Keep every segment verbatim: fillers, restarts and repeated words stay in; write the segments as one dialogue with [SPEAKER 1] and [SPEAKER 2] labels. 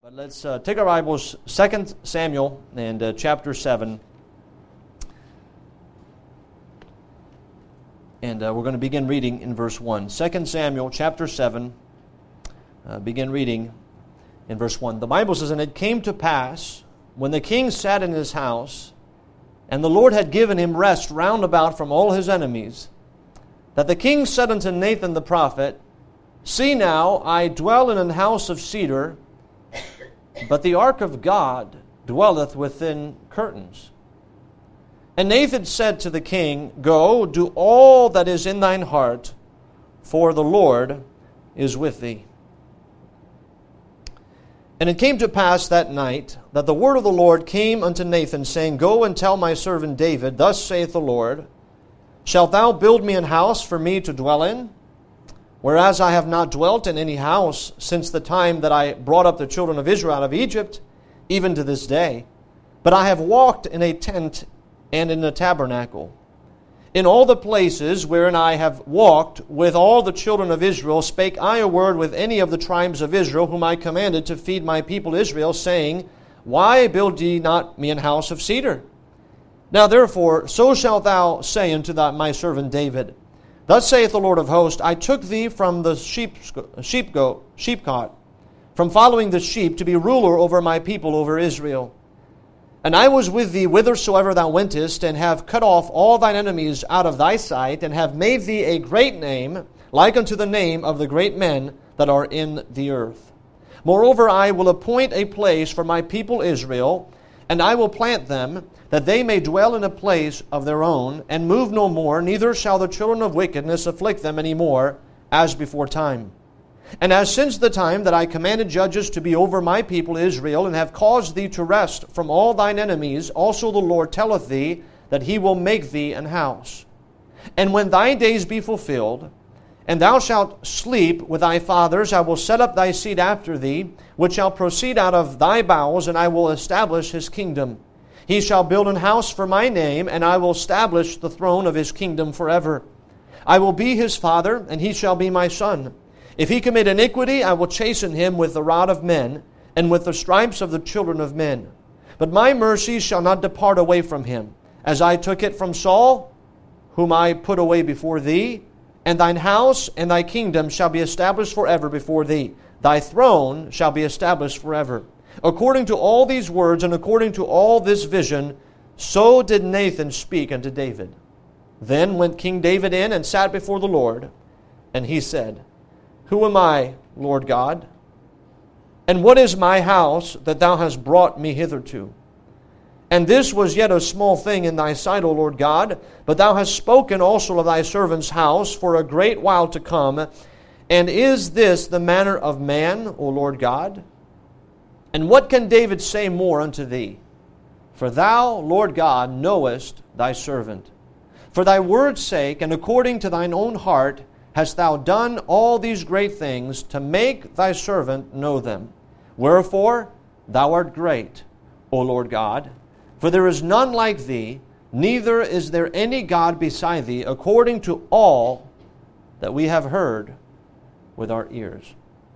[SPEAKER 1] But let's uh, take our Bibles, Second Samuel and uh, chapter seven. And uh, we're going to begin reading in verse one. Second Samuel chapter seven, uh, begin reading in verse one. The Bible says, "And it came to pass, when the king sat in his house, and the Lord had given him rest round about from all his enemies, that the king said unto Nathan the prophet, See now, I dwell in an house of cedar, but the ark of God dwelleth within curtains. And Nathan said to the king, Go, do all that is in thine heart, for the Lord is with thee. And it came to pass that night that the word of the Lord came unto Nathan, saying, Go and tell my servant David, Thus saith the Lord, Shalt thou build me an house for me to dwell in? Whereas I have not dwelt in any house since the time that I brought up the children of Israel out of Egypt, even to this day. But I have walked in a tent and in a tabernacle. In all the places wherein I have walked with all the children of Israel, spake I a word with any of the tribes of Israel, whom I commanded to feed my people Israel, saying, Why build ye not me an house of cedar? Now therefore, so shalt thou say unto thy, my servant David, Thus saith the Lord of hosts, I took thee from the sheep, sheep goat, sheepcot, from following the sheep, to be ruler over my people, over Israel. And I was with thee whithersoever thou wentest, and have cut off all thine enemies out of thy sight, and have made thee a great name, like unto the name of the great men that are in the earth. Moreover, I will appoint a place for my people Israel, and I will plant them, that they may dwell in a place of their own, and move no more, neither shall the children of wickedness afflict them any more, as before time. And as since the time that I commanded judges to be over my people Israel, and have caused thee to rest from all thine enemies, also the Lord telleth thee that he will make thee an house. And when thy days be fulfilled, and thou shalt sleep with thy fathers, I will set up thy seed after thee, which shall proceed out of thy bowels, and I will establish his kingdom. He shall build an house for my name, and I will establish the throne of his kingdom forever. I will be his father, and he shall be my son. If he commit iniquity, I will chasten him with the rod of men, and with the stripes of the children of men. But my mercy shall not depart away from him, as I took it from Saul, whom I put away before thee. And thine house and thy kingdom shall be established forever before thee. Thy throne shall be established forever. According to all these words and according to all this vision, so did Nathan speak unto David. Then went King David in and sat before the Lord, and he said, Who am I, Lord God? And what is my house that thou hast brought me hitherto? And this was yet a small thing in thy sight, O Lord God, but thou hast spoken also of thy servant's house for a great while to come. And is this the manner of man, O Lord God? And what can David say more unto thee? For thou, Lord God, knowest thy servant. For thy word's sake, and according to thine own heart, hast thou done all these great things to make thy servant know them. Wherefore, thou art great, O Lord God. For there is none like thee, neither is there any God beside thee, according to all that we have heard with our ears.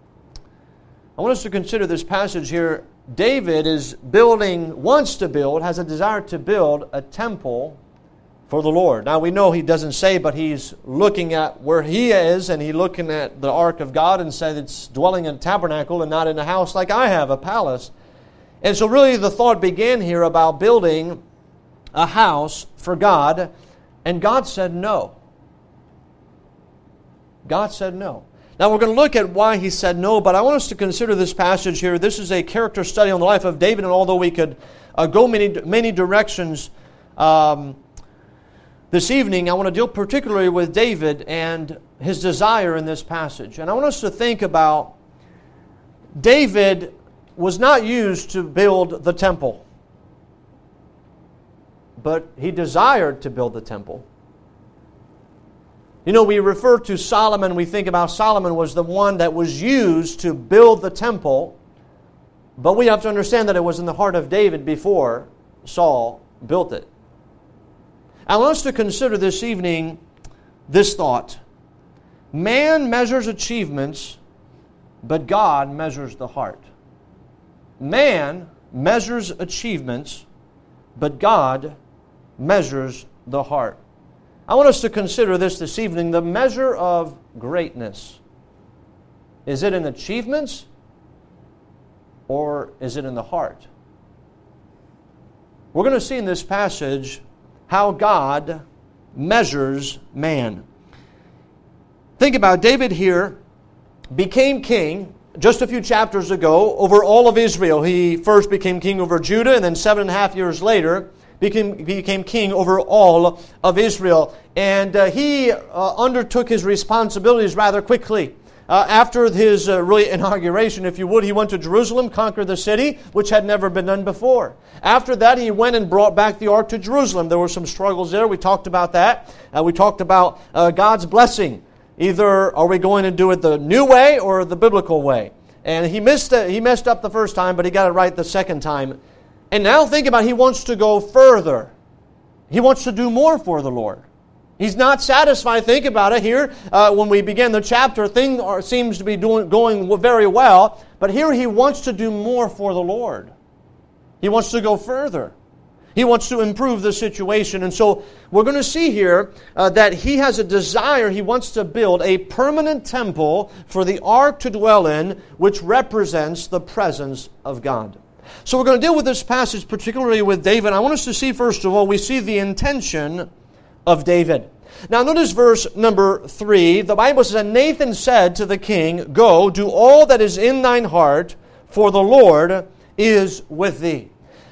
[SPEAKER 1] I want us to consider this passage here. David is building, wants to build, has a desire to build a temple for the Lord. Now we know he doesn't say, but he's looking at where he is, and he's looking at the ark of God and said it's dwelling in a tabernacle and not in a house like I have, a palace. And so really the thought began here about building a house for God, and God said no. God said no. Now we're going to look at why he said no, but I want us to consider this passage here. This is a character study on the life of David, and although we could uh, go many many directions um, this evening, I want to deal particularly with David and his desire in this passage. And I want us to think about David was not used to build the temple, but he desired to build the temple. You know, we refer to Solomon, we think about Solomon was the one that was used to build the temple, but we have to understand that it was in the heart of David before Saul built it. I want us to consider this evening this thought. Man measures achievements, but God measures the heart. Man measures achievements, but God measures the heart. I want us to consider this this evening, the measure of greatness. Is it in achievements or is it in the heart? We're going to see in this passage how God measures man. Think about David here became king just a few chapters ago over all of Israel. He first became king over Judah, and then seven and a half years later became, became king over all of Israel. And uh, he uh, undertook his responsibilities rather quickly. Uh, after his uh, really inauguration, if you would, he went to Jerusalem, conquered the city, which had never been done before. After that, he went and brought back the ark to Jerusalem. There were some struggles there. We talked about that. Uh, we talked about uh, God's blessing. Either are we going to do it the new way or the biblical way? And he missed it, he messed up the first time, but he got it right the second time. And now think about it, he wants to go further. He wants to do more for the Lord. He's not satisfied. Think about it here. Uh, when we begin the chapter, things are, seems to be doing, going very well. But here he wants to do more for the Lord. He wants to go further. He wants to improve the situation. And so we're going to see here uh, that he has a desire. He wants to build a permanent temple for the ark to dwell in, which represents the presence of God. So we're going to deal with this passage, particularly with David. I want us to see, first of all, we see the intention of David. Now notice verse number three. The Bible says, "And Nathan said to the king, Go, do all that is in thine heart, for the Lord is with thee."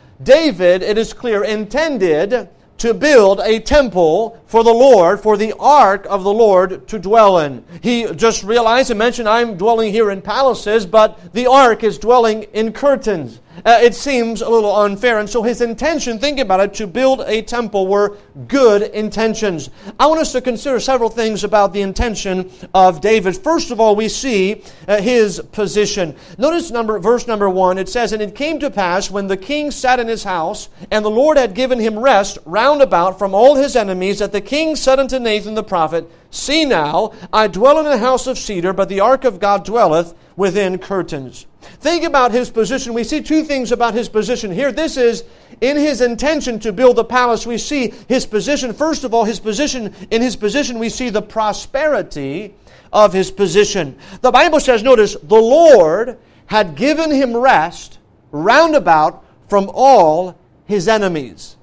[SPEAKER 1] David, it is clear, intended to build a temple for the Lord, for the ark of the Lord to dwell in. He just realized and mentioned, I'm dwelling here in palaces, but the ark is dwelling in curtains. Uh, it seems a little unfair. And so his intention, think about it, to build a temple were good intentions. I want us to consider several things about the intention of David. First of all, we see uh, his position. Notice number, verse number one. It says, "And it came to pass, when the king sat in his house, and the Lord had given him rest round about from all his enemies, that the king said unto Nathan the prophet, See now, I dwell in a house of cedar, but the ark of God dwelleth within curtains." Think about his position. We see two things about his position here. This is in his intention to build the palace. We see his position. First of all, his position. In his position, we see the prosperity of his position. The Bible says, notice, the Lord had given him rest round about from all his enemies.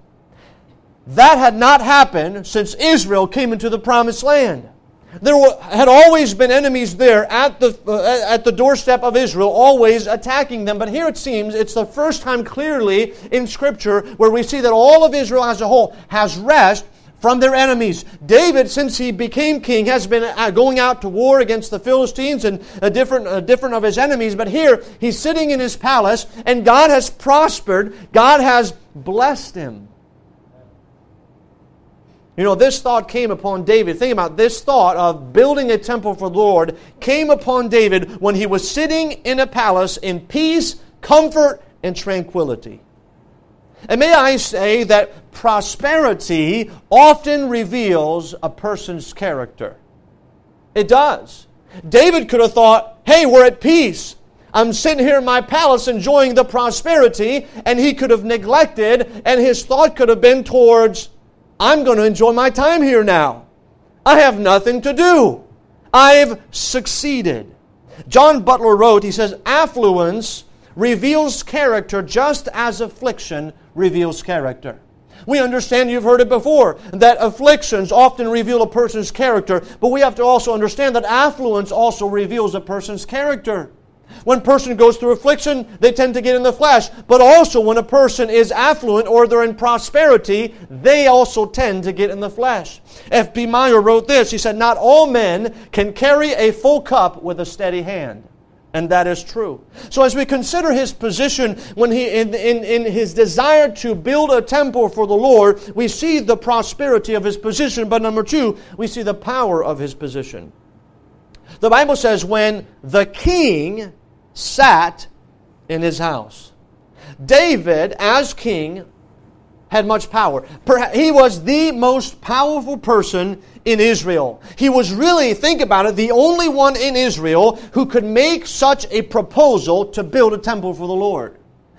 [SPEAKER 1] That had not happened since Israel came into the promised land. There were, had always been enemies there at the uh, at the doorstep of Israel, always attacking them. But here it seems it's the first time clearly in Scripture where we see that all of Israel as a whole has rest from their enemies. David, since he became king, has been going out to war against the Philistines and uh, different uh, different of his enemies. But here he's sitting in his palace, and God has prospered. God has blessed him. You know, this thought came upon David. Think about this thought of building a temple for the Lord came upon David when he was sitting in a palace in peace, comfort, and tranquility. And may I say that prosperity often reveals a person's character. It does. David could have thought, hey, we're at peace. I'm sitting here in my palace enjoying the prosperity, and he could have neglected, and his thought could have been towards, I'm going to enjoy my time here now. I have nothing to do. I've succeeded. John Butler wrote, he says, affluence reveals character just as affliction reveals character. We understand, you've heard it before, that afflictions often reveal a person's character, but we have to also understand that affluence also reveals a person's character. When a person goes through affliction, they tend to get in the flesh. But also when a person is affluent or they're in prosperity, they also tend to get in the flesh. F B Meyer wrote this. He said, not all men can carry a full cup with a steady hand. And that is true. So as we consider his position, when he in, in, in his desire to build a temple for the Lord, we see the prosperity of his position. But number two, we see the power of his position. The Bible says when the king sat in his house. David, as king, had much power. Perhaps he was the most powerful person in Israel. He was really, think about it, the only one in Israel who could make such a proposal to build a temple for the Lord.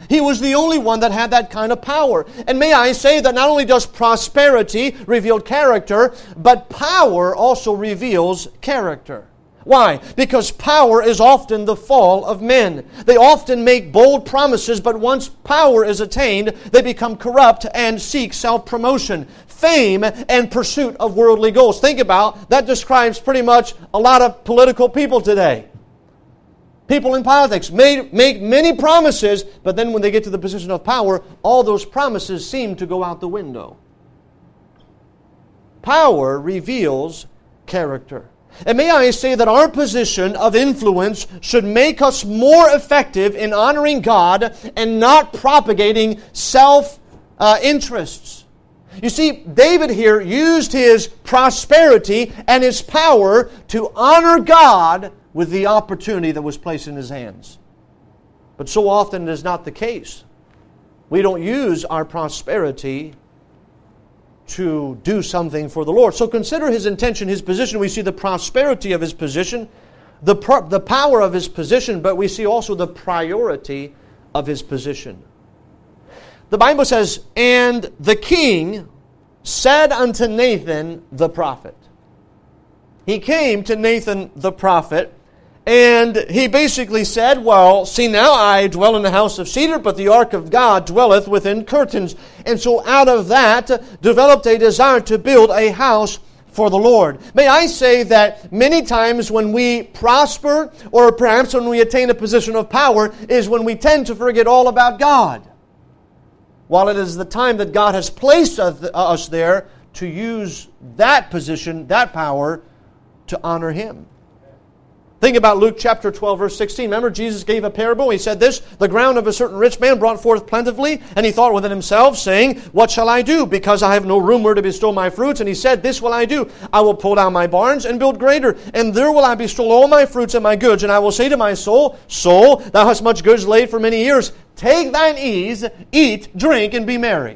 [SPEAKER 1] He was the only one that had that kind of power. And may I say that not only does prosperity reveal character, but power also reveals character. Why? Because power is often the fall of men. They often make bold promises, but once power is attained, they become corrupt and seek self-promotion, fame, and pursuit of worldly goals. Think about, that describes pretty much a lot of political people today. People in politics make, make many promises, but then when they get to the position of power, all those promises seem to go out the window. Power reveals character. And may I say that our position of influence should make us more effective in honoring God and not propagating self-interests. Uh, you see, David here used his prosperity and his power to honor God with the opportunity that was placed in his hands. But so often it is not the case. We don't use our prosperity to do something for the Lord. So consider his intention, his position. We see the prosperity of his position, the, pro- the power of his position, but we see also the priority of his position. The Bible says, "And the king said unto Nathan the prophet." He came to Nathan the prophet, and he basically said, "Well, see now, I dwell in the house of cedar, but the ark of God dwelleth within curtains." And so out of that developed a desire to build a house for the Lord. May I say that many times when we prosper, or perhaps when we attain a position of power, is when we tend to forget all about God, while it is the time that God has placed us there to use that position, that power, to honor Him. Think about Luke chapter twelve, verse sixteen. Remember, Jesus gave a parable. He said this, "The ground of a certain rich man brought forth plentifully, and he thought within himself, saying, What shall I do? Because I have no room where to bestow my fruits. And he said, This will I do. I will pull down my barns and build greater, and there will I bestow all my fruits and my goods. And I will say to my soul, Soul, thou hast much goods laid for many years. Take thine ease, eat, drink, and be merry."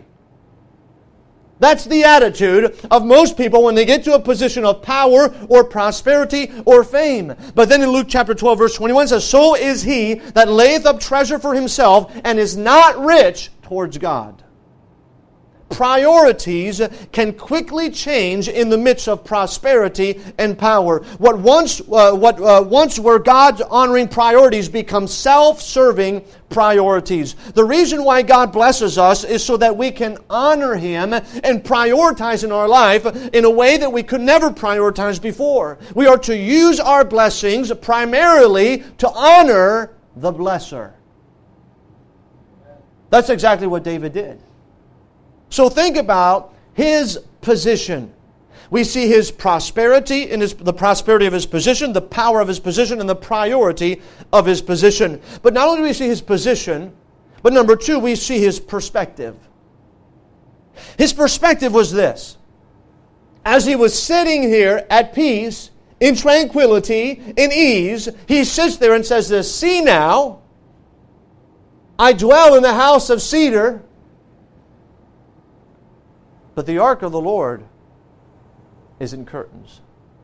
[SPEAKER 1] That's the attitude of most people when they get to a position of power or prosperity or fame. But then in Luke chapter twelve, verse twenty-one, it says, "So is he that layeth up treasure for himself and is not rich towards God." Priorities can quickly change in the midst of prosperity and power. What once, uh, what uh, once were God-honoring priorities become self-serving priorities. The reason why God blesses us is so that we can honor Him and prioritize in our life in a way that we could never prioritize before. We are to use our blessings primarily to honor the blesser. That's exactly what David did. So think about his position. We see his prosperity in his, the prosperity of his position, the power of his position, and the priority of his position. But not only do we see his position, but number two, we see his perspective. His perspective was this. As he was sitting here at peace, in tranquility, in ease, he sits there and says this, "See now, I dwell in the house of cedar, but the ark of the Lord is in curtains."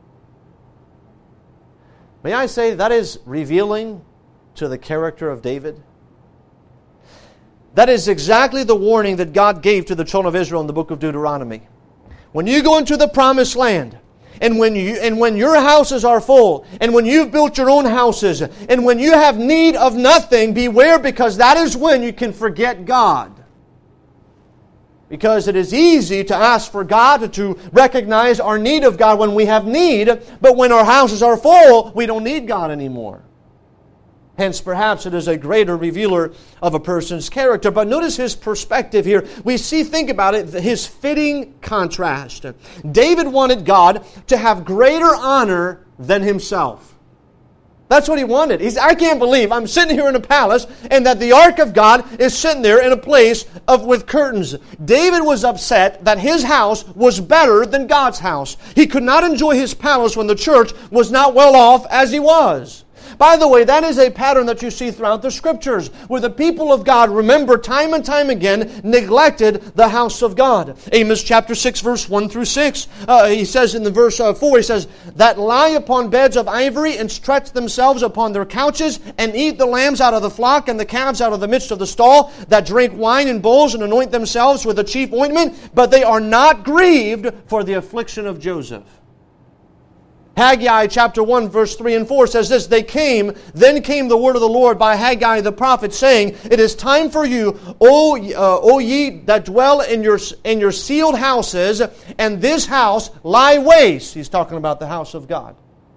[SPEAKER 1] May I say that is revealing to the character of David? That is exactly the warning that God gave to the children of Israel in the book of Deuteronomy. When you go into the promised land, and when you and when your houses are full, and when you've built your own houses, and when you have need of nothing, beware, because that is when you can forget God. Because it is easy to ask for God, to recognize our need of God when we have need, but when our houses are full, we don't need God anymore. Hence, perhaps it is a greater revealer of a person's character. But notice his perspective here. We see, think about it, his fitting contrast. David wanted God to have greater honor than himself. That's what he wanted. He's, I can't believe I'm sitting here in a palace and that the ark of God is sitting there in a place of with curtains. David was upset that his house was better than God's house. He could not enjoy his palace when the church was not well off as he was. By the way, that is a pattern that you see throughout the Scriptures, where the people of God, remember, time and time again, neglected the house of God. Amos chapter six, verse one through six, uh, he says in the verse uh, four, he says, that lie upon beds of ivory and stretch themselves upon their couches and eat the lambs out of the flock and the calves out of the midst of the stall, that drink wine in bowls and anoint themselves with the chief ointment, but they are not grieved for the affliction of Joseph. Haggai chapter one verse three and four says this, they came, then came the word of the Lord by Haggai the prophet, saying, it is time for you, O, uh, o ye that dwell in your, in your sealed houses, and this house lie waste. He's talking about the house of God.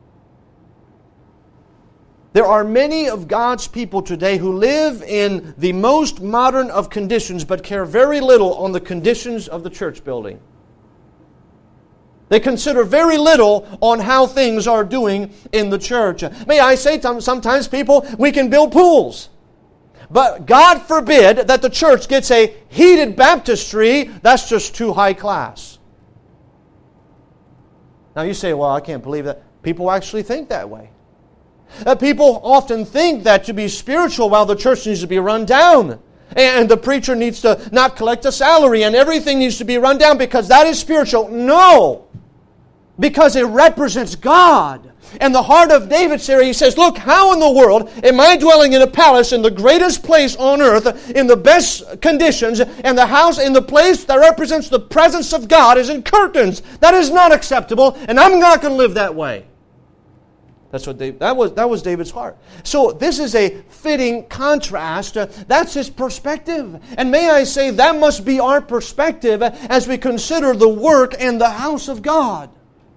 [SPEAKER 1] There are many of God's people today who live in the most modern of conditions, but care very little on the conditions of the church building. They consider very little on how things are doing in the church. May I say, sometimes people, we can build pools. But God forbid that the church gets a heated baptistry. That's just too high class. Now you say, well, I can't believe that. People actually think that way. Uh, people often think that to be spiritual, well, the church needs to be run down. And the preacher needs to not collect a salary and everything needs to be run down because that is spiritual. No! Because it represents God. And the heart of David's here, he says, look, how in the world am I dwelling in a palace in the greatest place on earth, in the best conditions, and the house in the place that represents the presence of God is in curtains? That is not acceptable, and I'm not going to live that way. That's what David, that was that was David's heart. So this is a fitting contrast. Uh, that's his perspective. And may I say, that must be our perspective as we consider the work and the house of God.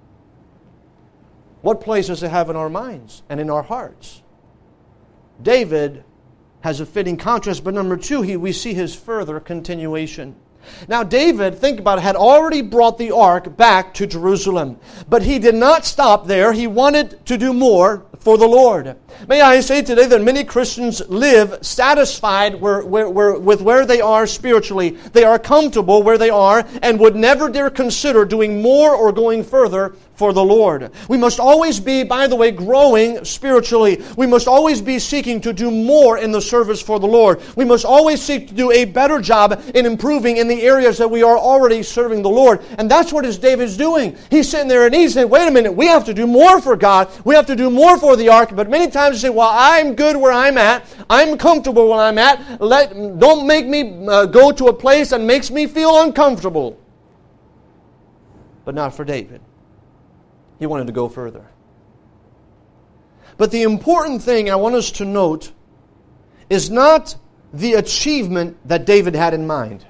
[SPEAKER 1] What place does it have in our minds and in our hearts? David has a fitting contrast, but number two, he, we see his further continuation. Now David, think about it, had already brought the ark back to Jerusalem. But he did not stop there. He wanted to do more for the Lord. May I say today that many Christians live satisfied where, where, where, with where they are spiritually. They are comfortable where they are and would never dare consider doing more or going further for the Lord. We must always be, by the way, growing spiritually. We must always be seeking to do more in the service for the Lord. We must always seek to do a better job in improving in the areas that we are already serving the Lord. And that's what is David's doing. He's sitting there and he's saying, wait a minute, we have to do more for God. We have to do more for the ark. But many times you say, well, I'm good where I'm at. I'm comfortable where I'm at. Let, don't make me uh, go to a place that makes me feel uncomfortable. But not for David. He wanted to go further. But the important thing I want us to note is not the achievement that David had in mind.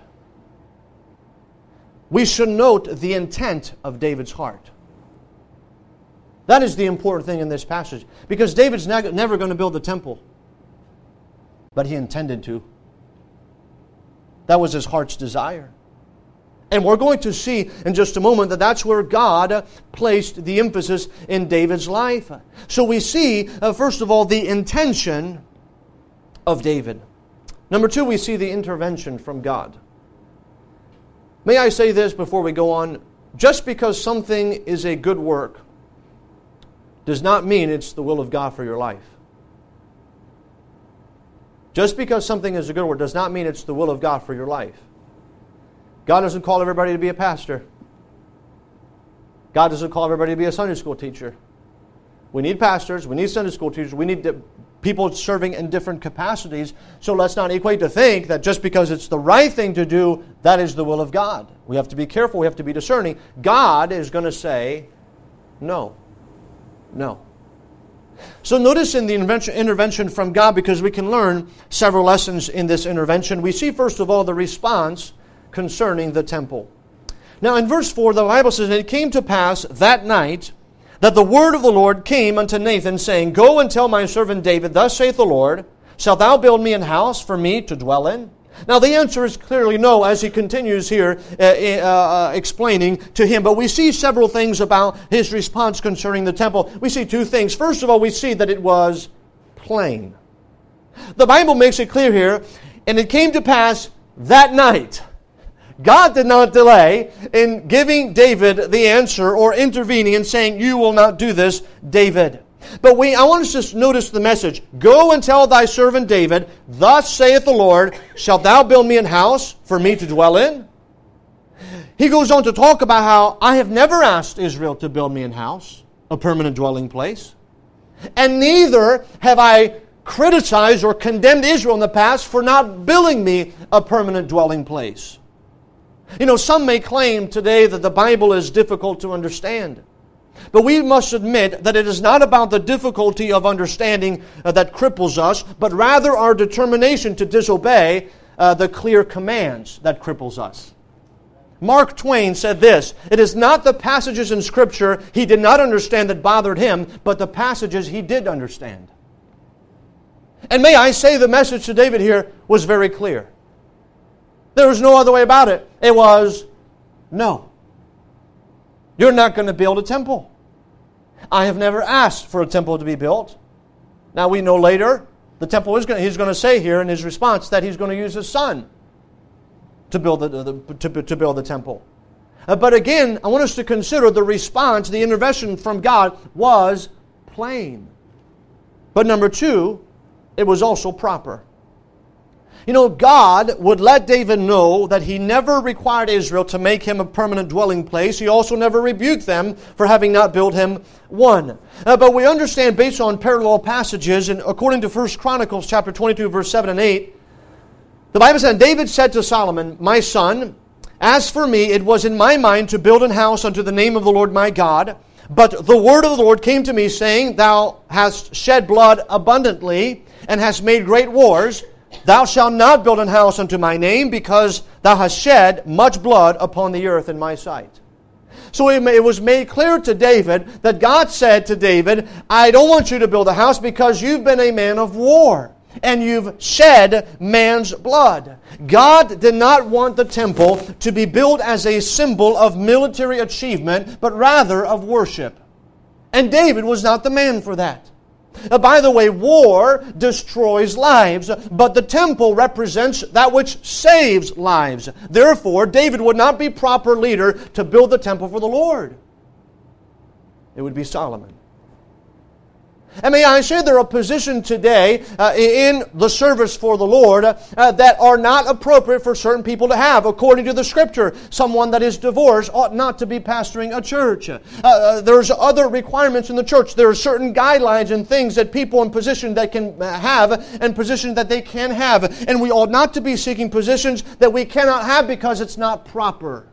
[SPEAKER 1] We should note the intent of David's heart. That is the important thing in this passage. Because David's ne- never going to build the temple. But he intended to. That was his heart's desire. And we're going to see in just a moment that that's where God placed the emphasis in David's life. So we see, uh, first of all, the intention of David. Number two, we see the intervention from God. May I say this before we go on? Just because something is a good work does not mean it's the will of God for your life. Just because something is a good work does not mean it's the will of God for your life. God doesn't call everybody to be a pastor. God doesn't call everybody to be a Sunday school teacher. We need pastors. We need Sunday school teachers. We need people serving in different capacities. So let's not equate to think that just because it's the right thing to do, that is the will of God. We have to be careful. We have to be discerning. God is going to say, no. No. So notice in the intervention from God, because we can learn several lessons in this intervention. We see, first of all, the response concerning the temple. Now in verse four, the Bible says, and it came to pass that night that the word of the Lord came unto Nathan, saying, Go and tell my servant David, Thus saith the Lord, Shalt thou build me an house for me to dwell in? Now the answer is clearly no, as he continues here uh, uh, explaining to him. But we see several things about his response concerning the temple. We see two things. First of all, we see that it was plain. The Bible makes it clear here, and it came to pass that night. God did not delay in giving David the answer or intervening and saying, you will not do this, David. But we, I want us to just notice the message. Go and tell thy servant David, thus saith the Lord, shalt thou build me an house for me to dwell in? He goes on to talk about how I have never asked Israel to build me an house, a permanent dwelling place. And neither have I criticized or condemned Israel in the past for not building me a permanent dwelling place. You know, some may claim today that the Bible is difficult to understand. But we must admit that it is not about the difficulty of understanding uh, that cripples us, but rather our determination to disobey uh, the clear commands that cripples us. Mark Twain said this, it is not the passages in Scripture he did not understand that bothered him, but the passages he did understand. And may I say the message to David here was very clear. There was no other way about it. It was, no. You're not going to build a temple. I have never asked for a temple to be built. Now we know later, the temple is going to, he's going to say here in his response that he's going to use his son to build the, the to, to build the temple. Uh, but again, I want us to consider the response, the intervention from God was plain. But number two, it was also proper. You know, God would let David know that He never required Israel to make him a permanent dwelling place. He also never rebuked them for having not built him one. Uh, but we understand based on parallel passages, and according to First Chronicles chapter twenty-two, verse seven and eight, the Bible said, David said to Solomon, my son, as for me, it was in my mind to build an house unto the name of the Lord my God. But the word of the Lord came to me, saying, thou hast shed blood abundantly, and hast made great wars. Thou shalt not build an house unto my name, because thou hast shed much blood upon the earth in my sight. So it was made clear to David that God said to David, I don't want you to build a house because you've been a man of war. And you've shed man's blood. God did not want the temple to be built as a symbol of military achievement, but rather of worship. And David was not the man for that. Uh, by the way, war destroys lives, but the temple represents that which saves lives. Therefore, David would not be proper leader to build the temple for the Lord. It would be Solomon. And may I say there are positions today uh, in the service for the Lord uh, that are not appropriate for certain people to have. According to the Scripture, someone that is divorced ought not to be pastoring a church. Uh, uh, there's other requirements in the church. There are certain guidelines and things that people in position that can have and positions that they can have. And we ought not to be seeking positions that we cannot have because it's not proper.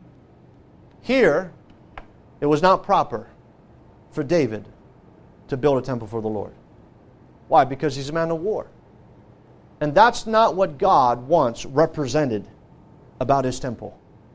[SPEAKER 1] Here, it was not proper for David to build a temple for the Lord. Why? Because he's a man of war. And that's not what God wants represented about His temple.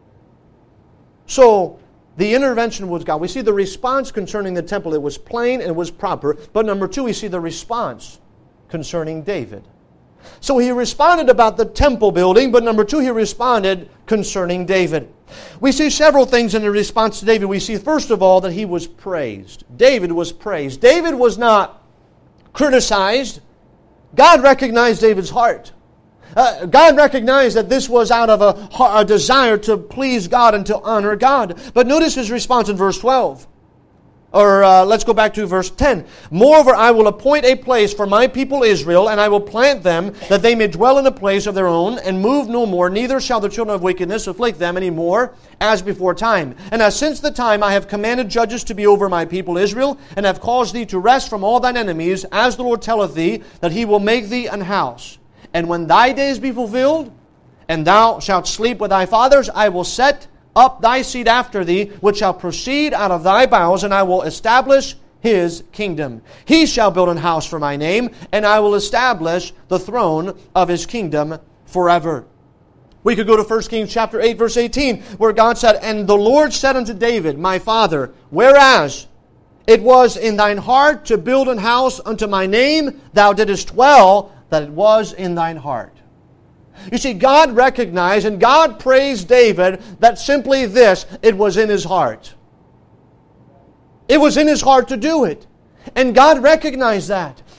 [SPEAKER 1] So, the intervention was God. We see the response concerning the temple. It was plain and it was proper. But number two, we see the response concerning David. So he responded about the temple building, but number two, he responded concerning David. We see several things in the response to David. We see, first of all, that he was praised. David was praised. David was not criticized. God recognized David's heart. Uh, God recognized that this was out of a, a desire to please God and to honor God. But notice his response in verse twelve. Or uh, let's go back to verse ten. Moreover, I will appoint a place for my people Israel, and I will plant them, that they may dwell in a place of their own, and move no more. Neither shall the children of wickedness afflict them any more, as before time. And as since the time I have commanded judges to be over my people Israel, and have caused thee to rest from all thine enemies, as the Lord telleth thee, that He will make thee an house. And when thy days be fulfilled, and thou shalt sleep with thy fathers, I will set up thy seed after thee, which shall proceed out of thy bowels, and I will establish His kingdom. He shall build an house for my name, and I will establish the throne of His kingdom forever. We could go to First Kings chapter eight, verse eighteen, where God said, And the Lord said unto David, my father, whereas it was in thine heart to build an house unto my name, thou didst well that it was in thine heart. You see, God recognized and God praised David that simply this, it was in his heart. It was in his heart to do it. And God recognized that.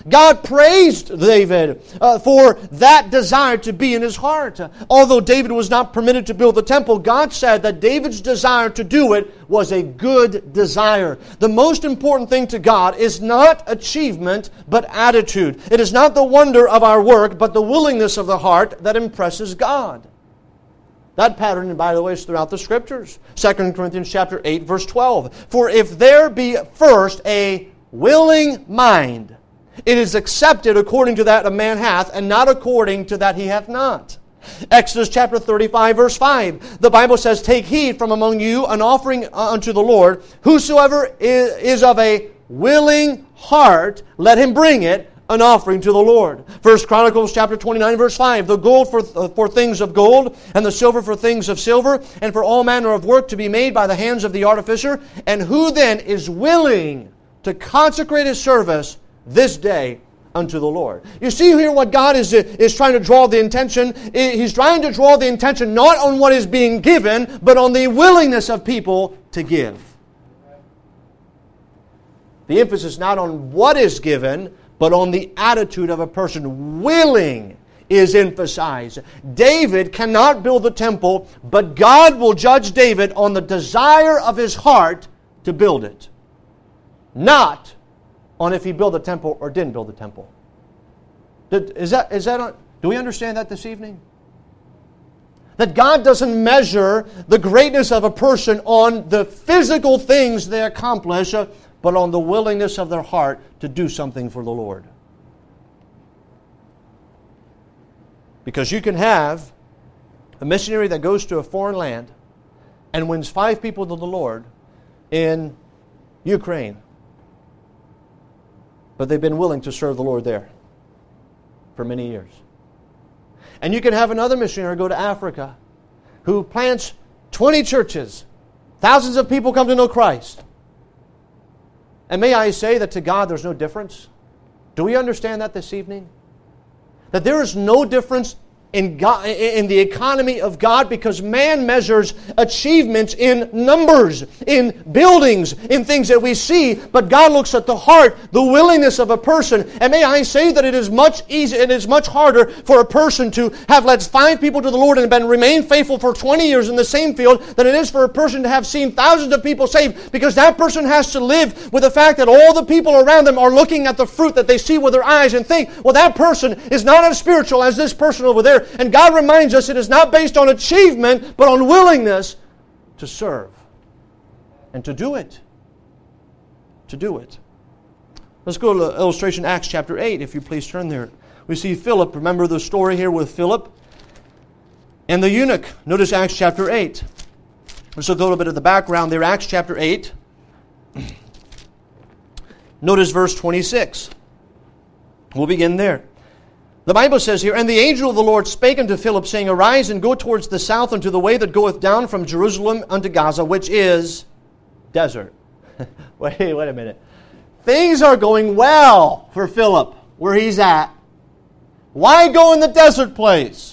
[SPEAKER 1] God praised David uh, for that desire to be in his heart. Although David was not permitted to build the temple, God said that David's desire to do it was a good desire. The most important thing to God is not achievement, but attitude. It is not the wonder of our work, but the willingness of the heart that impresses God. That pattern, by the way, is throughout the Scriptures. Second Corinthians chapter eight, verse twelve. For if there be first a willing mind, it is accepted according to that a man hath, and not according to that he hath not. Exodus chapter thirty-five, verse five. The Bible says, Take heed from among you an offering unto the Lord. Whosoever is of a willing heart, let him bring it, an offering to the Lord. First Chronicles chapter twenty-nine, verse five. The gold for, uh, for things of gold, and the silver for things of silver, and for all manner of work to be made by the hands of the artificer. And who then is willing to consecrate his service this day unto the Lord? You see here what God is, is trying to draw the intention. He's trying to draw the intention not on what is being given, but on the willingness of people to give. The emphasis not on what is given, but on the attitude of a person. Willing is emphasized. David cannot build the temple, but God will judge David on the desire of his heart to build it. Not on if he built the temple or didn't build the temple. Is that, is that, do we understand that this evening? That God doesn't measure the greatness of a person on the physical things they accomplish, but on the willingness of their heart to do something for the Lord. Because you can have a missionary that goes to a foreign land and wins five people to the Lord in Ukraine, but they've been willing to serve the Lord there for many years. And you can have another missionary go to Africa who plants twenty churches. Thousands of people come to know Christ. And may I say that to God there's no difference? Do we understand that this evening? That there is no difference in God, in the economy of God, because man measures achievements in numbers, in buildings, in things that we see, but God looks at the heart, the willingness of a person. And may I say that it is much easier, it is much harder for a person to have led five people to the Lord and been remain faithful for twenty years in the same field than it is for a person to have seen thousands of people saved, because that person has to live with the fact that all the people around them are looking at the fruit that they see with their eyes and think, well, that person is not as spiritual as this person over there. And God reminds us it is not based on achievement, but on willingness to serve and to do it. To do it. Let's go to illustration Acts chapter eight, if you please turn there. We see Philip. Remember the story here with Philip and the eunuch. Notice Acts chapter eight. Let's look a little bit at the background there. Acts chapter eight. Notice verse twenty-six. We'll begin there. The Bible says here, And the angel of the Lord spake unto Philip, saying, Arise and go towards the south unto the way that goeth down from Jerusalem unto Gaza, which is desert. wait, wait a minute. Things are going well for Philip, where he's at. Why go in the desert place?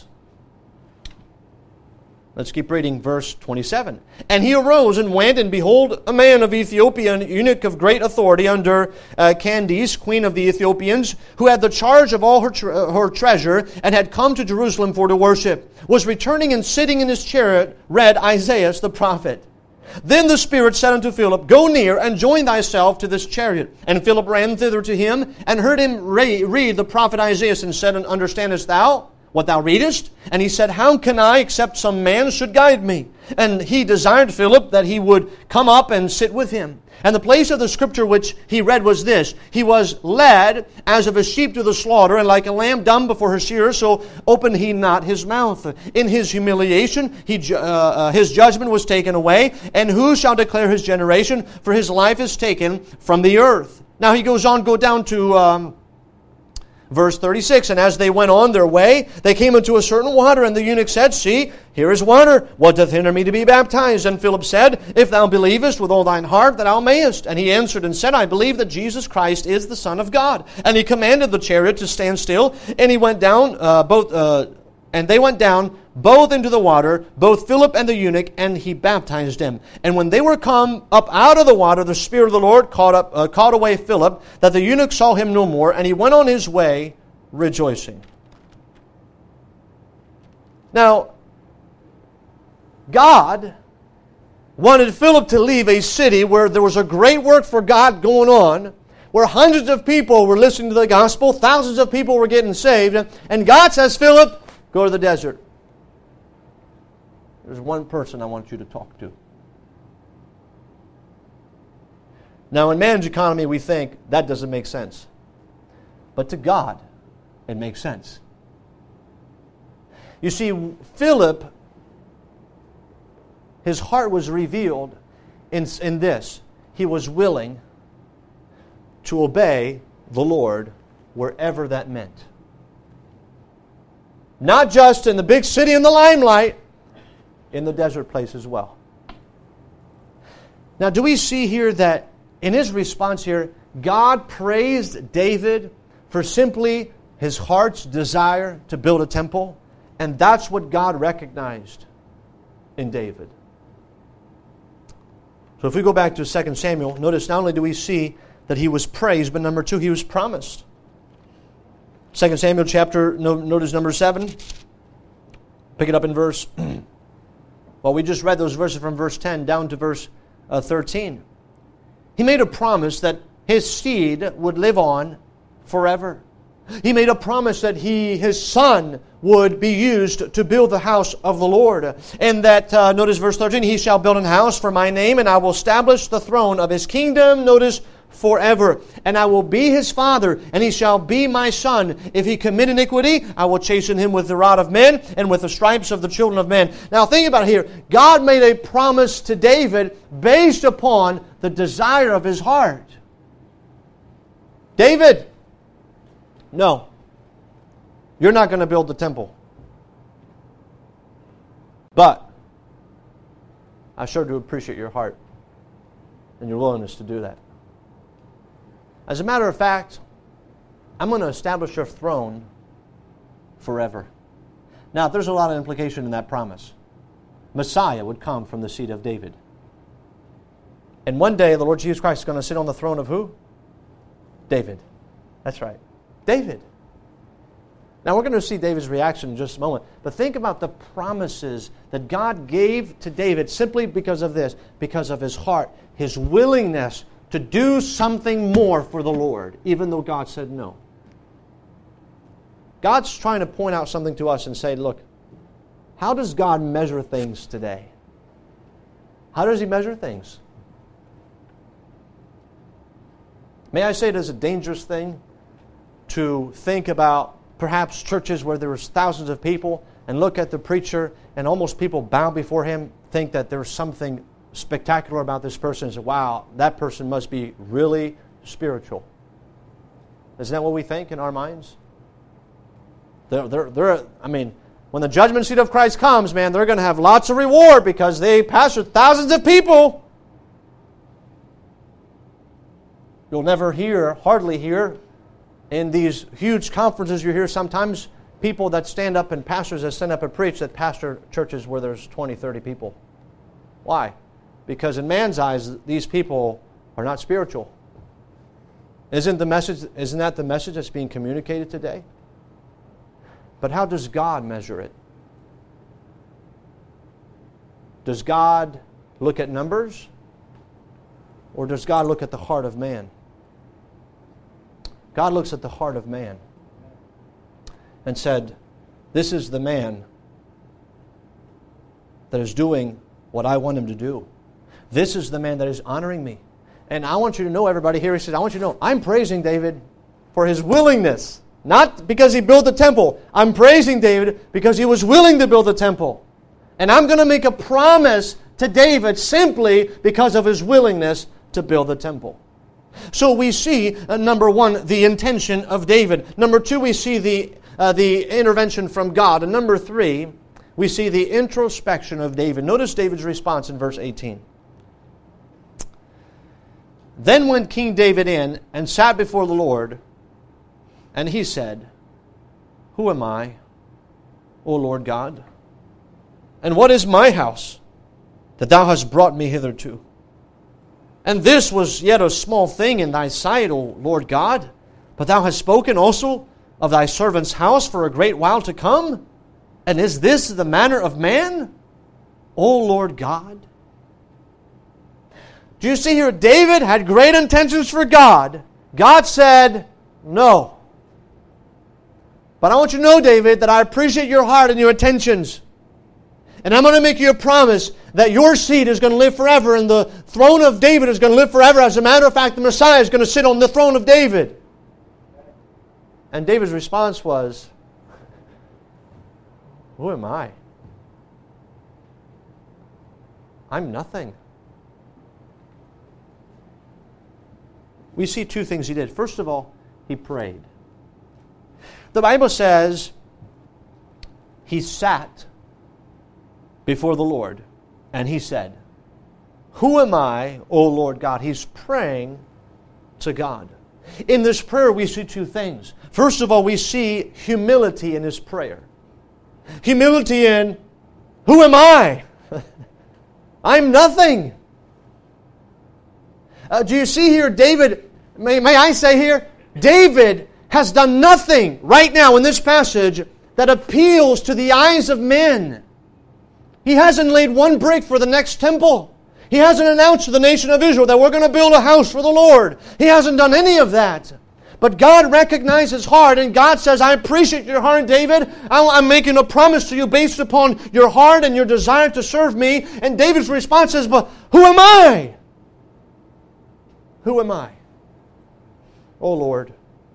[SPEAKER 1] Let's keep reading verse twenty-seven. And he arose and went, and behold, a man of Ethiopia, an eunuch of great authority under uh, Candace, queen of the Ethiopians, who had the charge of all her, tre- her treasure, and had come to Jerusalem for to worship, was returning and sitting in his chariot, read Isaiah the prophet. Then the Spirit said unto Philip, Go near, and join thyself to this chariot. And Philip ran thither to him, and heard him re- read the prophet Isaiah, and said, Understandest thou what thou readest? And he said, How can I, except some man should guide me? And he desired Philip that he would come up and sit with him. And the place of the scripture which he read was this: He was led as of a sheep to the slaughter, and like a lamb dumb before her shearer, so opened he not his mouth. In his humiliation, he, uh, uh, his judgment was taken away. And who shall declare his generation? For his life is taken from the earth. Now he goes on, go down to... Um, Verse thirty-six, And as they went on their way, they came into a certain water, and the eunuch said, See, here is water. What doth hinder me to be baptized? And Philip said, If thou believest with all thine heart, that thou mayest. And he answered and said, I believe that Jesus Christ is the Son of God. And he commanded the chariot to stand still, and he went down, uh, both, uh, and they went down, both into the water, both Philip and the eunuch, and he baptized him. And when they were come up out of the water, the Spirit of the Lord caught, up, uh, caught away Philip, that the eunuch saw him no more, and he went on his way rejoicing. Now, God wanted Philip to leave a city where there was a great work for God going on, where hundreds of people were listening to the gospel, thousands of people were getting saved, and God says, Philip, go to the desert. There's one person I want you to talk to. Now, in man's economy, we think that doesn't make sense. But to God, it makes sense. You see, Philip, his heart was revealed in, in this. He was willing to obey the Lord wherever that meant. Not just in the big city in the limelight, in the desert place as well. Now, do we see here that in his response here, God praised David for simply his heart's desire to build a temple? And that's what God recognized in David. So if we go back to Second Samuel, notice not only do we see that he was praised, but number two, he was promised. Second Samuel chapter, notice number seven. Pick it up in verse... Well, we just read those verses from verse ten down to verse uh, thirteen. He made a promise that his seed would live on forever. He made a promise that he, his son would be used to build the house of the Lord. And that, uh, notice verse thirteen, he shall build an house for my name, and I will establish the throne of his kingdom, notice, forever. And I will be his father, and he shall be my son. If he commit iniquity, I will chasten him with the rod of men, and with the stripes of the children of men. Now think about it here. God made a promise to David based upon the desire of his heart. David, no, you're not going to build the temple. But I sure do appreciate your heart and your willingness to do that. As a matter of fact, I'm going to establish your throne forever. Now, there's a lot of implication in that promise. Messiah would come from the seed of David. And one day, the Lord Jesus Christ is going to sit on the throne of who? David. That's right. David. Now, we're going to see David's reaction in just a moment. But think about the promises that God gave to David simply because of this, because of his heart, his willingness to do something more for the Lord, even though God said no. God's trying to point out something to us and say, look, how does God measure things today? How does He measure things? May I say it is a dangerous thing to think about perhaps churches where there was thousands of people and look at the preacher and almost people bow before him, think that there's something spectacular about this person, and say, wow, that person must be really spiritual. Isn't that what we think in our minds? They're, they're, they're, I mean, when the judgment seat of Christ comes, man, they're going to have lots of reward because they pastored thousands of people. You'll never hear, hardly hear, in these huge conferences you hear sometimes people that stand up and pastors that stand up and preach that pastor churches where there's twenty, thirty people. Why? Because in man's eyes, these people are not spiritual. Isn't the message, isn't that the message that's being communicated today? But how does God measure it? Does God look at numbers? Or does God look at the heart of man? God looks at the heart of man and said, this is the man that is doing what I want him to do. This is the man that is honoring me. And I want you to know, everybody here, he says, I want you to know, I'm praising David for his willingness. Not because he built the temple. I'm praising David because he was willing to build the temple. And I'm going to make a promise to David simply because of his willingness to build the temple. So we see, uh, number one, the intention of David. Number two, we see the, uh, the intervention from God. And number three, we see the introspection of David. Notice David's response in verse eighteen. Then went King David in and sat before the Lord, and he said, who am I, O Lord God, And what is my house, that thou hast brought me hitherto? And this was yet a small thing in thy sight, O Lord God. But thou hast spoken also of thy servant's house for a great while to come. And is this the manner of man, O Lord God? Do you see here, David had great intentions for God. God said, no. But I want you to know, David, that I appreciate your heart and your intentions. And I'm going to make you a promise that your seed is going to live forever and the throne of David is going to live forever. As a matter of fact, the Messiah is going to sit on the throne of David. And David's response was, who am I? I'm nothing. We see two things he did. First of all, he prayed. The Bible says he sat before the Lord and he said, who am I, O Lord God? He's praying to God. In this prayer we see two things. First of all, we see humility in his prayer. Humility in, who am I? I'm nothing. Uh, do you see here, David, may, may I say here, David has done nothing right now in this passage that appeals to the eyes of men. He hasn't laid one brick for the next temple. He hasn't announced to the nation of Israel that we're going to build a house for the Lord. He hasn't done any of that. But God recognizes his heart, and God says, I appreciate your heart, David. I'm making a promise to you based upon your heart and your desire to serve me. And David's response is, but who am I? Who am I? Oh Lord,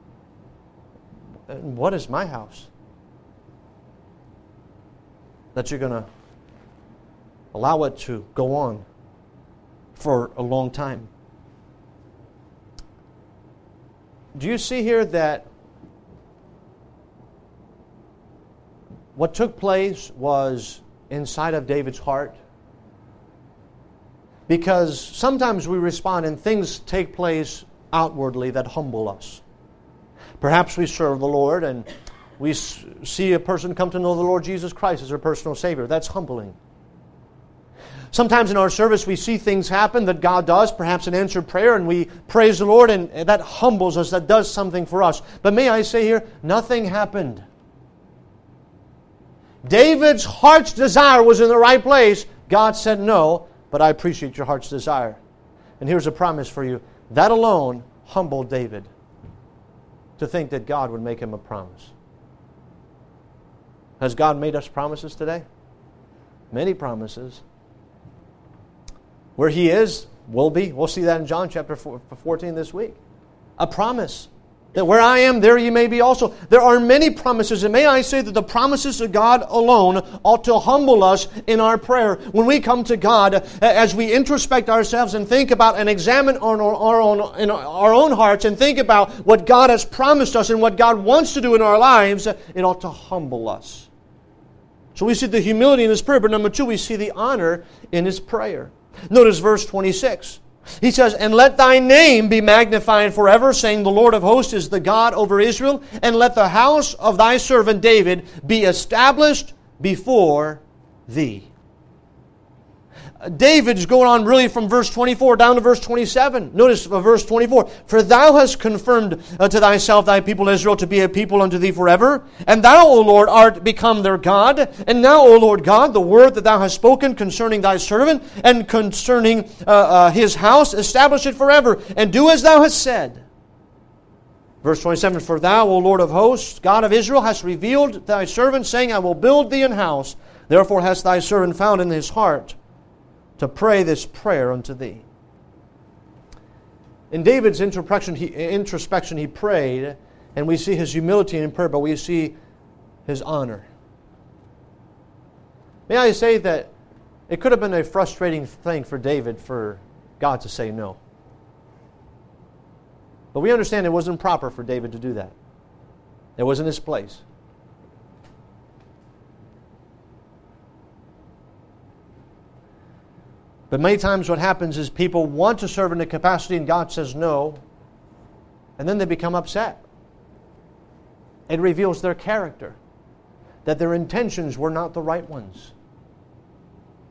[SPEAKER 1] and what is my house that you're going to allow it to go on for a long time? Do you see here that what took place was inside of David's heart? Because sometimes we respond and things take place outwardly that humble us. Perhaps we serve the Lord and we see a person come to know the Lord Jesus Christ as their personal Savior. That's humbling. Sometimes in our service we see things happen that God does, perhaps an answered prayer, and we praise the Lord, and that humbles us, that does something for us. But may I say here, nothing happened. David's heart's desire was in the right place. God said no, but I appreciate your heart's desire. And here's a promise for you. That alone humbled David to think that God would make him a promise. Has God made us promises today? Many promises. Where He is, will be. We'll see that in John chapter fourteen this week. A promise that where I am, there ye may be also. There are many promises, and may I say that the promises of God alone ought to humble us in our prayer. When we come to God, as we introspect ourselves and think about and examine our, our, own, in our own hearts and think about what God has promised us and what God wants to do in our lives, it ought to humble us. So we see the humility in His prayer, but number two, we see the honor in His prayer. Notice verse twenty-six. He says, and let thy name be magnified forever, saying, the Lord of hosts is the God over Israel, and let the house of thy servant David be established before thee. David's going on really from verse twenty-four down to verse twenty-seven. Notice verse twenty-four. For thou hast confirmed uh, to thyself thy people Israel to be a people unto thee forever. And thou, O Lord, art become their God. And now, O Lord God, the word that thou hast spoken concerning thy servant and concerning uh, uh, his house, establish it forever. And do as thou hast said. Verse twenty-seven. For thou, O Lord of hosts, God of Israel, hast revealed thy servant, saying, I will build thee an house. Therefore hast thy servant found in his heart to pray this prayer unto thee. In David's introspection he, introspection, he prayed, and we see his humility in prayer, but we see his honor. May I say that it could have been a frustrating thing for David for God to say no. But we understand it wasn't proper for David to do that. It wasn't his place. But many times what happens is people want to serve in a capacity and God says no, and then they become upset. It reveals their character, that their intentions were not the right ones.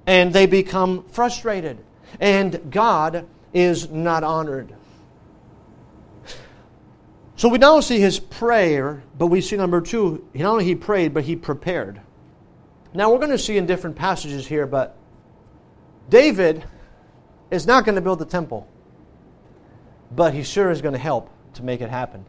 [SPEAKER 1] and they become frustrated. And God is not honored. So we now see his prayer, but we see number two, not only he prayed, but he prepared. Now we're going to see in different passages here, but David is not going to build the temple, but he sure is going to help to make it happen.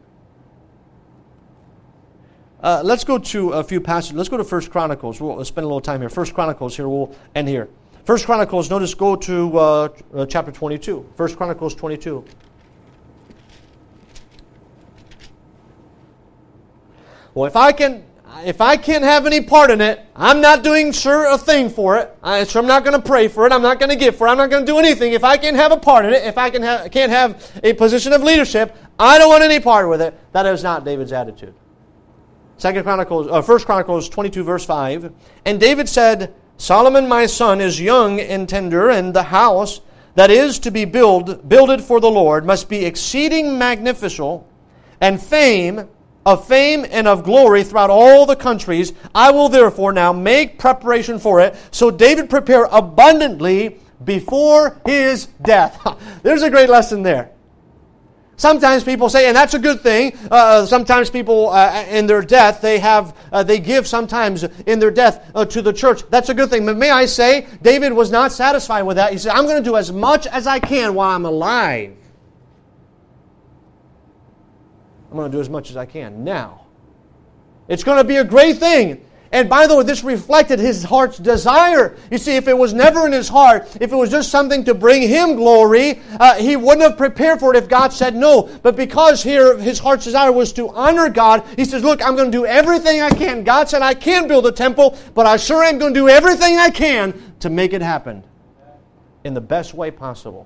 [SPEAKER 1] Uh, let's go to a few passages. Let's go to First Chronicles. We'll spend a little time here. First Chronicles here. We'll end here. First Chronicles, notice, go to uh, uh, chapter twenty-two. First Chronicles twenty-two. Well, if I can, if I can't have any part in it, I'm not doing sure a thing for it. I, so I'm not going to pray for it. I'm not going to give for it. I'm not going to do anything. If I can't have a part in it, if I can ha- can't have a position of leadership, I don't want any part with it. That is not David's attitude. Second Chronicles, uh, First Chronicles twenty-two, verse five. And David said, Solomon my son is young and tender, and the house that is to be build, builded for the Lord must be exceeding magnificent, and fame of fame and of glory throughout all the countries. I will therefore now make preparation for it. So David prepared abundantly before his death. There's a great lesson there. Sometimes people say, and that's a good thing, uh, sometimes people uh, in their death, they have, uh, they give sometimes in their death uh, to the church. That's a good thing. But may I say, David was not satisfied with that. He said, I'm going to do as much as I can while I'm alive. I'm going to do as much as I can now. It's going to be a great thing. And by the way, this reflected his heart's desire. You see, if it was never in his heart, if it was just something to bring him glory, uh, he wouldn't have prepared for it if God said no. But because here his heart's desire was to honor God, he says, look, I'm going to do everything I can. God said I can't build a temple, but I sure am going to do everything I can to make it happen in the best way possible.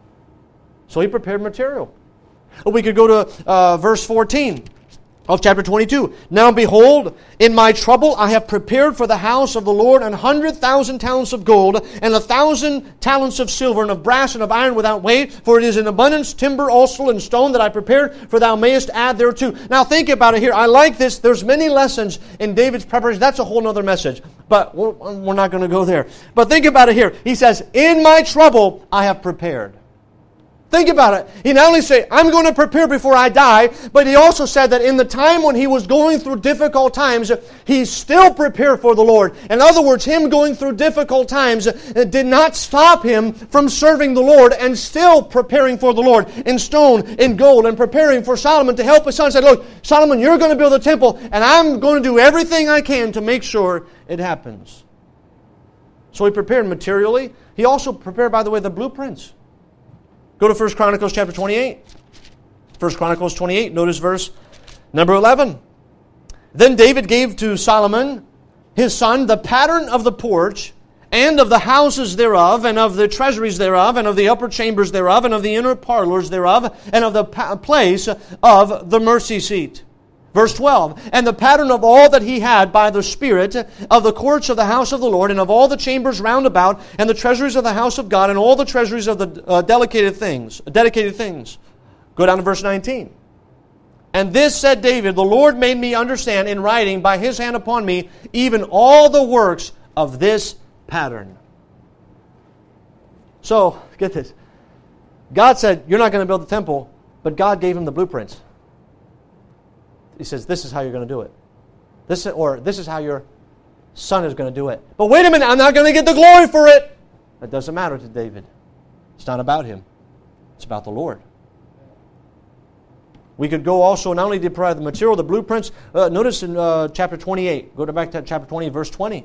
[SPEAKER 1] So he prepared material. We could go to uh, verse fourteen. Of chapter twenty-two. Now behold, in my trouble I have prepared for the house of the Lord an hundred thousand talents of gold, and a thousand talents of silver, and of brass, and of iron without weight. For it is in abundance, timber also, and stone that I prepared, for thou mayest add thereto. Now think about it here. I like this. There's many lessons in David's preparation. That's a whole other message. But we're, we're not going to go there. But think about it here. He says, in my trouble I have prepared. Think about it. He not only said, I'm going to prepare before I die, but he also said that in the time when he was going through difficult times, he still prepared for the Lord. In other words, him going through difficult times did not stop him from serving the Lord and still preparing for the Lord in stone, in gold, and preparing for Solomon to help his son. He said, look, Solomon, you're going to build a temple, and I'm going to do everything I can to make sure it happens. So he prepared materially. He also prepared, by the way, the blueprints. Go to First Chronicles chapter twenty-eight. First Chronicles twenty-eight, notice verse number eleven. Then David gave to Solomon, his son, the pattern of the porch, and of the houses thereof, and of the treasuries thereof, and of the upper chambers thereof, and of the inner parlors thereof, and of the pa- place of the mercy seat. Verse twelve, and the pattern of all that he had by the Spirit of the courts of the house of the Lord, and of all the chambers round about, and the treasuries of the house of God, and all the treasuries of the uh, dedicated things, dedicated things. Go down to verse nineteen. And this said David, the Lord made me understand in writing by his hand upon me, even all the works of this pattern. So, get this. God said, you're not going to build the temple, but God gave him the blueprints. He says, this is how you're going to do it. This is, or this is how your son is going to do it. But wait a minute, I'm not going to get the glory for it. That doesn't matter to David. It's not about him. It's about the Lord. We could go also not only to provide the material, the blueprints. Uh, notice in uh, chapter twenty-eight. Go back to chapter twenty, verse twenty.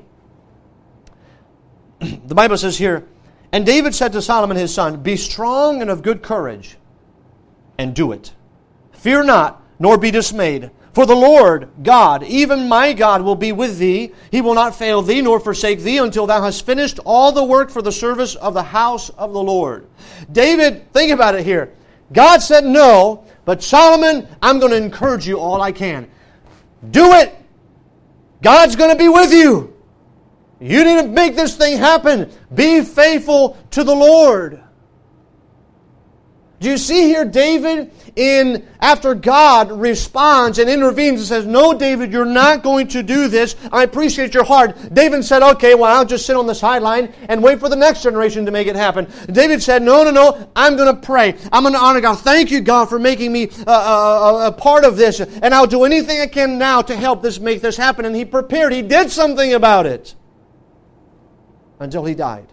[SPEAKER 1] The Bible says here, and David said to Solomon his son, be strong and of good courage, and do it. Fear not, nor be dismayed. For the Lord God, even my God, will be with thee. He will not fail thee, nor forsake thee, until thou hast finished all the work for the service of the house of the Lord. David, think about it here. God said no, but Solomon, I'm going to encourage you all I can. Do it. God's going to be with you. You need to make this thing happen. Be faithful to the Lord. Do you see here David, in after God responds and intervenes and says, no, David, you're not going to do this. I appreciate your heart. David said, okay, well, I'll just sit on the sideline and wait for the next generation to make it happen. David said, no, no, no, I'm going to pray. I'm going to honor God. Thank you, God, for making me a, a, a part of this. And I'll do anything I can now to help this make this happen. And he prepared. He did something about it until he died.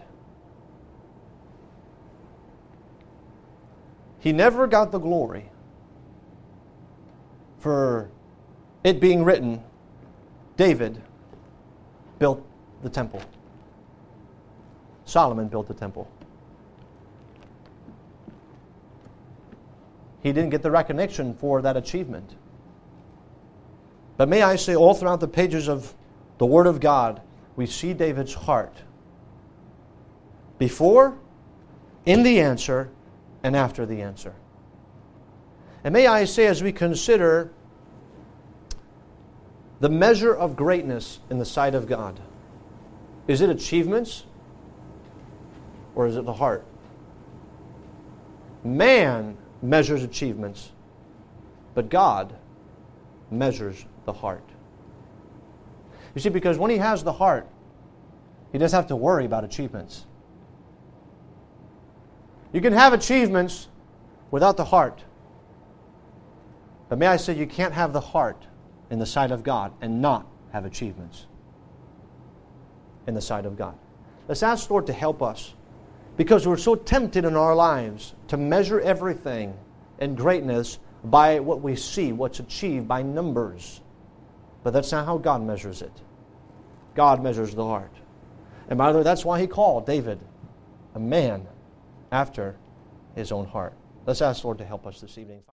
[SPEAKER 1] He never got the glory for it being written, David built the temple. Solomon built the temple. He didn't get the recognition for that achievement. But may I say, all throughout the pages of the Word of God, we see David's heart. Before, in the answer, and after the answer. And may I say, as we consider the measure of greatness in the sight of God, is it achievements or is it the heart? Man measures achievements, but God measures the heart. You see, because when He has the heart, He doesn't have to worry about achievements. You can have achievements without the heart. But may I say, you can't have the heart in the sight of God and not have achievements in the sight of God. Let's ask the Lord to help us, because we're so tempted in our lives to measure everything in greatness by what we see, what's achieved by numbers. But that's not how God measures it. God measures the heart. And by the way, that's why He called David a man after His own heart. Let's ask the Lord to help us this evening.